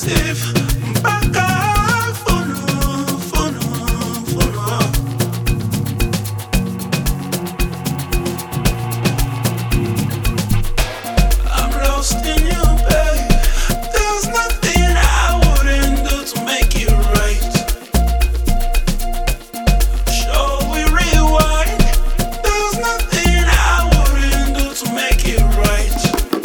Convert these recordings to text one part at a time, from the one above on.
nakusifu mpaka funo, funo, funo. I'm lost in you, babe. There's nothing I wouldn't do to make it right. Shall we rewind? There's nothing I wouldn't do to make it right.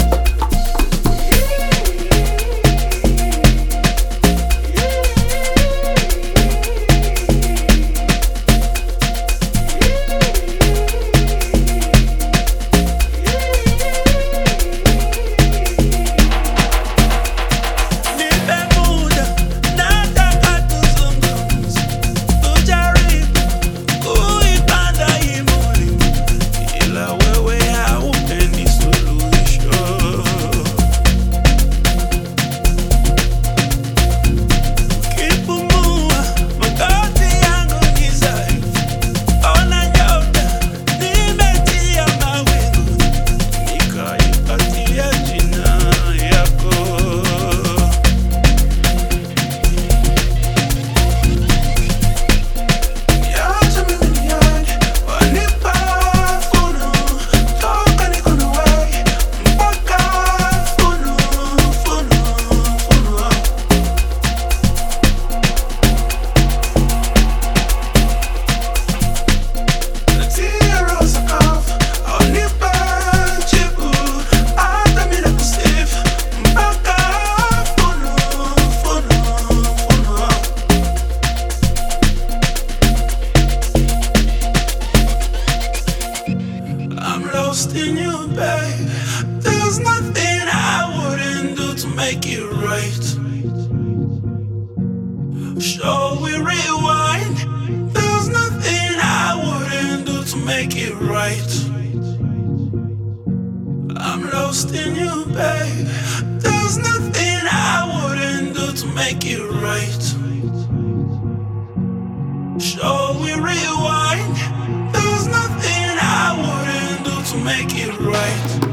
Lost in you, babe. There's nothing I wouldn't do to make it right. Shall we rewind? There's nothing I wouldn't do to make it right. I'm lost in you, babe. There's nothing I wouldn't do to make it right. Shall we rewind? There's nothing I wouldn't do to make it right.